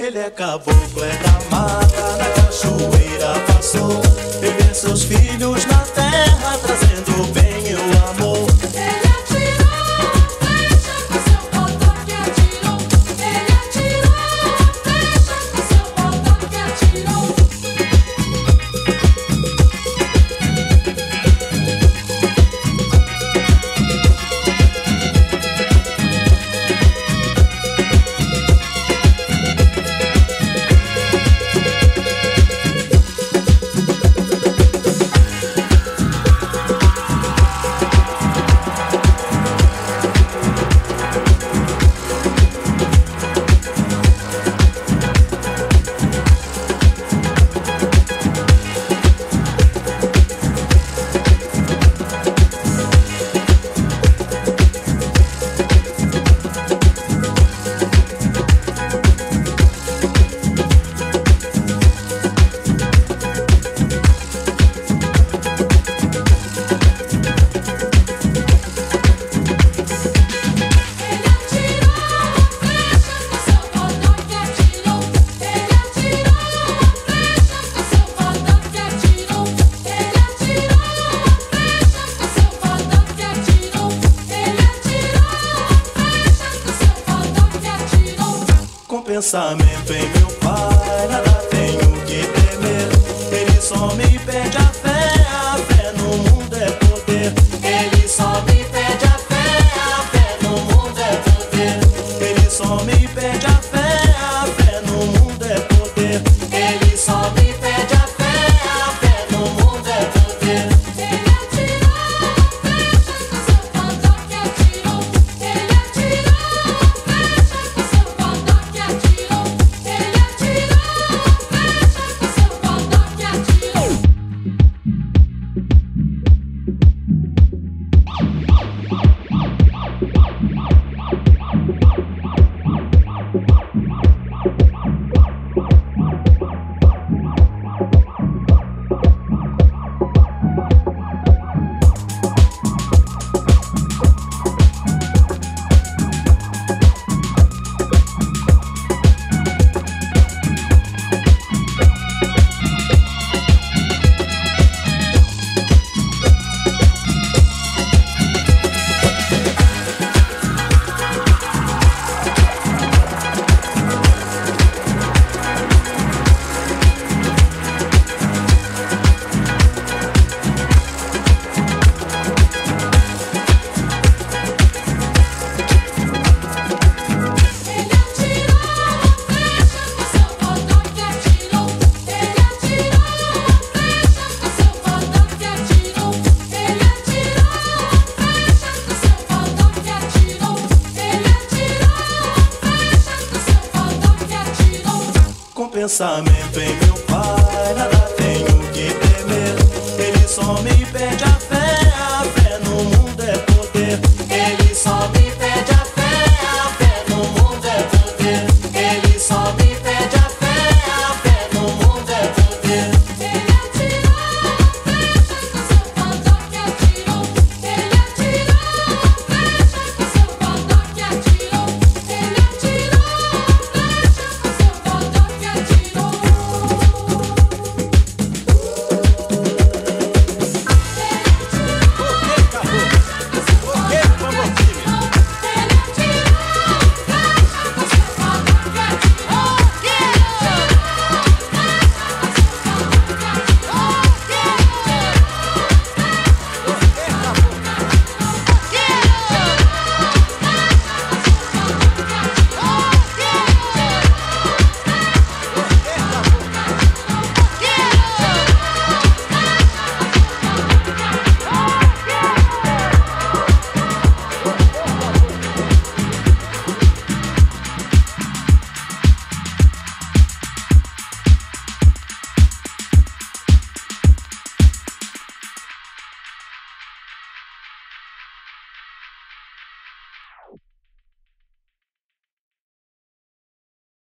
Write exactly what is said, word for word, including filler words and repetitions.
Ele é caboclo, é da mata, na cachoeira passou. Ele vê seus filhos na terra, trazendo o bem e o amor. Ele atirou flecha com seu botão que atirou. Ele atirou flecha com seu botão que atirou. Pensamento em meu pai, nada tenho que temer. Ele só me pede a fé, a fé no mundo é poder. Ele só me pede a fé, a fé no mundo é poder. Ele só me pede a fé, a fé no mundo é poder. Ele só me pede a fé, a fé no mundo é poder. Ele atirou flecha com seu botão que atirou. Ele atirou flecha com seu botão que atirou. Ele atirou flecha com seu botão que atirou. Pensamento em meu pai, nada tenho que temer. Ele só me pede a